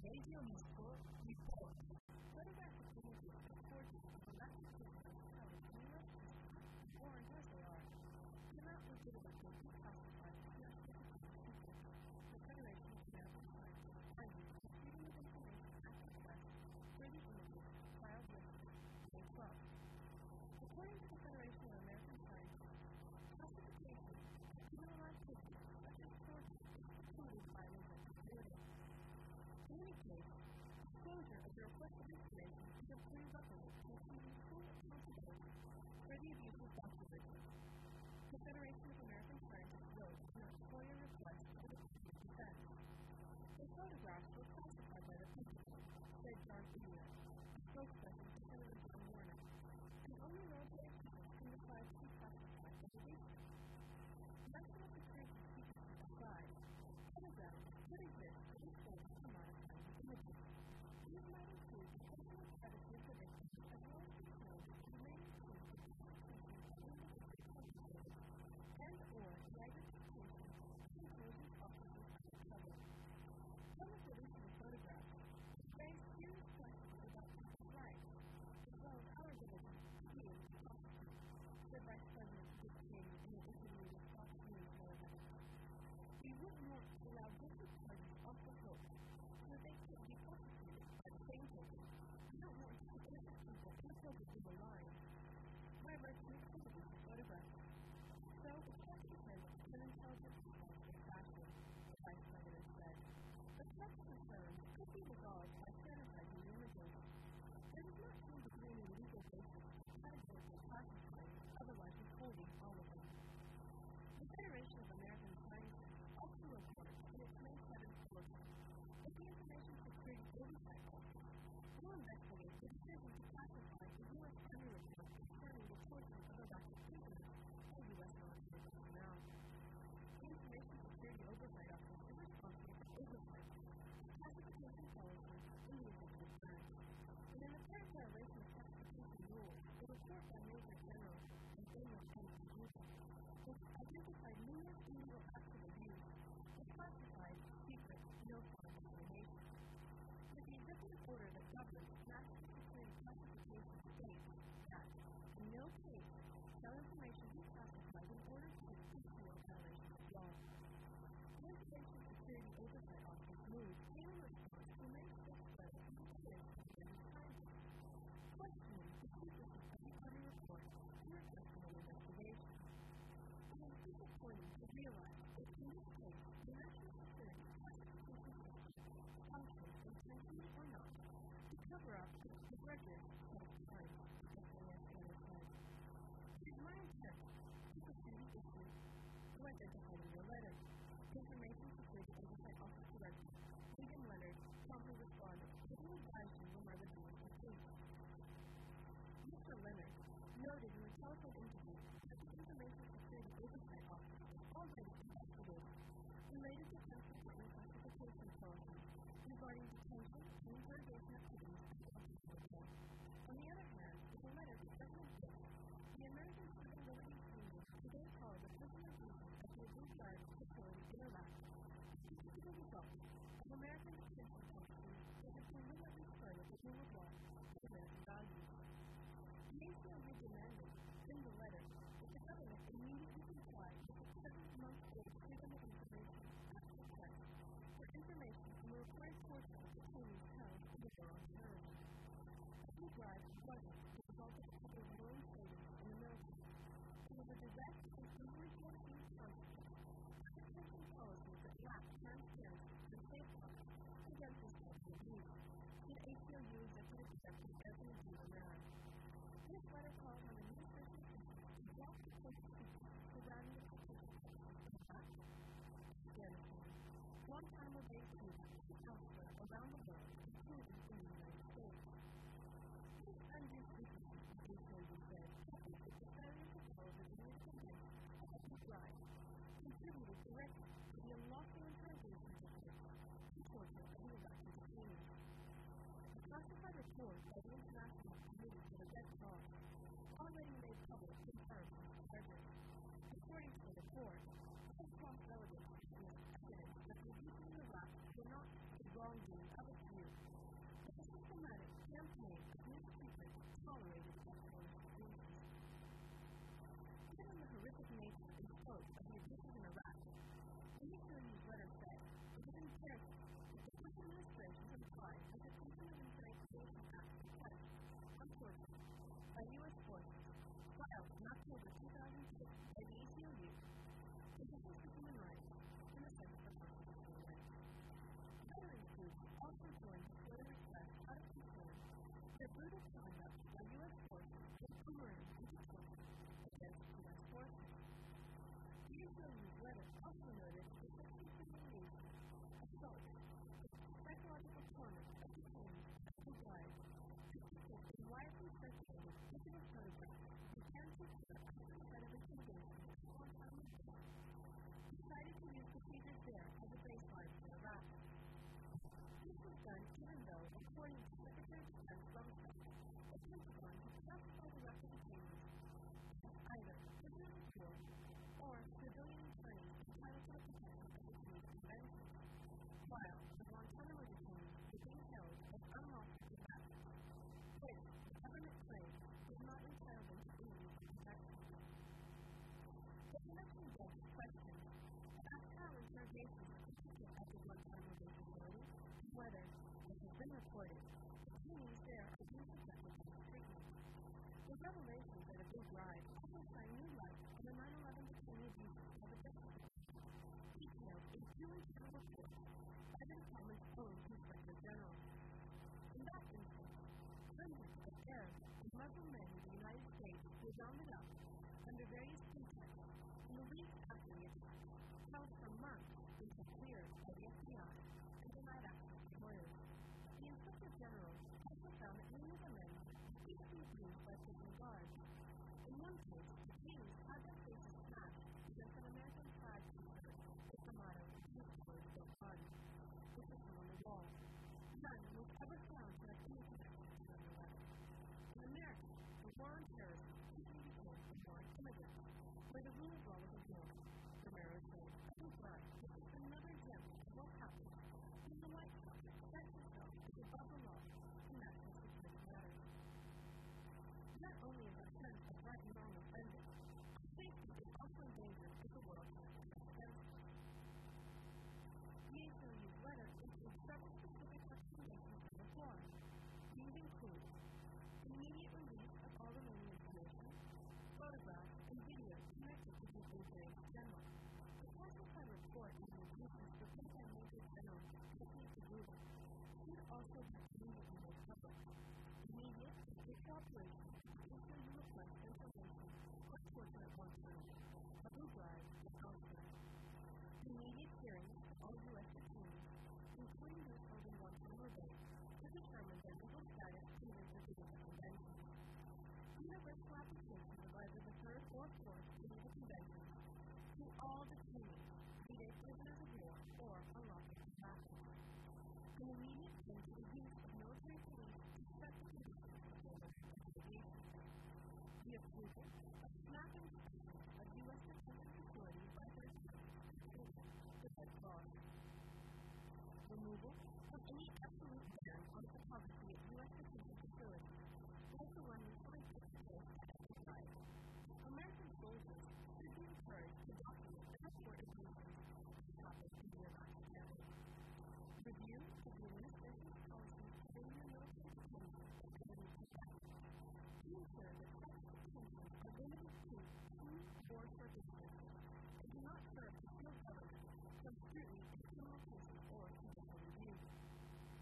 Radio Musical Report. Photographic images of portraits of elected officials held in U.S. history, foreign as they are, cannot legitimately be classified as national secret. The Federation of American Scientists argues that Freedom of Information Act request for the images filed yesterday, May 12th. According to the Federation of American Scientists, classification of criminal activities such as torture is precluded by legal security. In any case, disclosure of the requested information is a prerequisite to achieving full accountability for the abuses documented. The Federation of American Scientists wrote in a FOIA request for the Department of Defense. The photographs were classified by the principal, said John Iliad, a spokesperson for Senator John Warner, and only military officials can decide to be classified as a research. National security secrecy aside, photographs could exist for this form of commodifying the images. These might include the personal privacy of the victim, as well as control that may include the constitution of individual culpability and/or the identification of intelligence officers under cover. Some of the recent photographs raise serious questions about people's rights, as well as our ability to be able to prosecute, said Vice President Dick Cheney in an interview with Fox News Television. We wouldn't want to allow guilty parties off the hook so that they could be prosecuted by the same token. We don't want to put innocent people inappropriately maligned by virtue of some of these photographs. So the court contends an intelligent response is rational, the Vice President said. The court's concerns could be resolved by sanitizing the images. There does not seem to be any legal basis for categorically classifying, otherwise withholding all of them. The Federation of American Scientists also reports in its May 7th bulletin that the Information Security Oversight Office will investigate the decision to classify the U.S. Army report concerning the torture of elected prisoners by U.S. military personnel. The Information Security Oversight Office is responsible for oversight of classification policies in the executive branch. And in apparent violation of classification rules, the report by Major General Nathaniel M. Ruger has identified numerous illegal acts of abuse and classified secret no-fly discrimination. But the executive order that governs national security classification states that, in no case, shall information be classified in order to issue a violation of law. The Information Security Oversight Office moved in response to a May 6th letter from the Federation of American Scientists, questioning the secrecy of the Army report and requesting an investigation. It is disappointing to realize that in this case, the national security classification system functions intentionally or not to cover up the record of crimes, SAS said. It is my intent to pursue the issue to identify in your letter. The Information Security Oversight Office Director, William Leonard, promptly responded, "Let me advise you when my review is complete." Mr. Leonard noted in a telephone interview that the Information Security Oversight Office has already investigated related to Defense Department classification policies regarding detention and interrogation activities at the Washington report. On the other hand, in a letter to President Bush, the American Civil Liberties Union today called the prison abuses at the Abu Ghraib facility in Iraq as a result of American detention policies that have deliberately furthered the rule of law and American values. The ACLU demanded, in the letter, that the government immediately comply with the 7-month-old Freedom of Information Act request for information from a required portion of detainees held in the war on terrorism. Abu Ghraib wasn't the result of a couple of lone savings in the military. It was a direct and easily foreseen consequence of detention policies that lacked transparency and safeguards against this type of abuse, said ACLU Executive Director Anthony G. Moran. This letter calls on administration officials to drop the court's secrecy surrounding the detention policies in Iraq, Afghanistan, Guantanamo Bay, Cuba, and elsewhere around the world, including in the United States. This undue secrecy, the ACLU said, coupled with the failure to follow the Geneva Convention of Abu Ghraib, contributed directly to the unlawful interrogation techniques and torture of the elected detainees. A classified report by the International Committee for the Red Cross already made public confirmed these charges. According to the report, Red Cross delegates witnessed evidence that the abuses in Iraq were not the wrongdoing of a few, spoke of the abuses in Iraq. The Israel newsletter said it was imperative that the Bush administration comply with the Freedom of Information Act request on torture by U.S. forces filed in October 2006 by the ACLU, Physicians for Human Rights, and the Center for Constitutional Rights. Veterans groups also joined the further request out of concern that brutal conduct by U.S. forces was boomerang into torture against U.S. forces. The Israel newsletter also noted the sexual humiliation, assault, psychological torment of detainees who died, and people in widely circulated digital photographs began to occur after the threat of intimidation at Guantanamo Bay, decided to use procedures there as a baseline for Iraq. This was done even though, according to Secretary of Defense Rumsfeld, the Pentagon had classified the Russian detainees as either prisoners of war or civilian internees entitled to the protection of the Geneva Convention, while the Guantanamo detainees were being held as unlawful combatants, which the government claimed was not entitled them to any legal protection. The convention judge's question about how interrogations are conducted at the Guantanamo Bay facility and whether, as has been reported, detainees there are being subjected to mistreatment. The revelations at Abu Ghraib also shine new light on the 9/11 detainee abuses of the Justice Department, detailed in two internal reports by the department's own Inspector General. In that instance, hundreds of Arab and Muslim men in the United States were rounded up under various pretexts in the weeks after the attack, held for months until cleared by the FBI and denied access to lawyers. The Inspector General also found that many of the men were physically abused by prison guards. In one case, detainees had their faces smashed against an American flag t-shirt with the motto, "Use words, don't run," which was hung on the wall. None was ever found to have any connection to 9/11. In America, the war on terrorism usually became a war on immigrants, where the rule of law was ignored. Romero said, Abu Ghraib was just another example of what happens when the White House sets itself as above the law in national security matters. Not only is our sense of right and wrong offended, safety is also endangered if the world has to be against it. The ACLU's letter includes several specific recommendations for reform. These include immediate release of all remaining information, photographs, and videos connected to the injury general. The classified report on the abuses reported by Major General Anthony Taguba should also be immediately made public. Immediate and quick cooperation to issue the request for information on torture at Guantanamo, Abu Ghraib, and elsewhere. Immediate hearings of all U.S. detainees, including those held in Guantanamo Bay, to determine their legal status under the Geneva Convention. Universal application of either the third or fourth Geneva Convention to all detainees, be they prisoners of war or unlawful combatants. An immediate end to the use of military police to set the conditions of their investigation. The approval of snap inspections of U.S. detention facilities by third parties, the Red Cross. Removal of any absolute ban on photography at U.S. detention facilities, like the one recently put in place at Abu Ghraib. American soldiers should be encouraged to document and report abuses to topics in the Iraqi family. Review of the administration's policies within the military detention facility practice to ensure that such detentions are limited to 2 or short distances and do not serve to shield government from scrutiny in criminal cases or judicial review.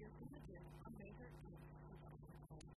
appears in Madrid on May 13, 2020.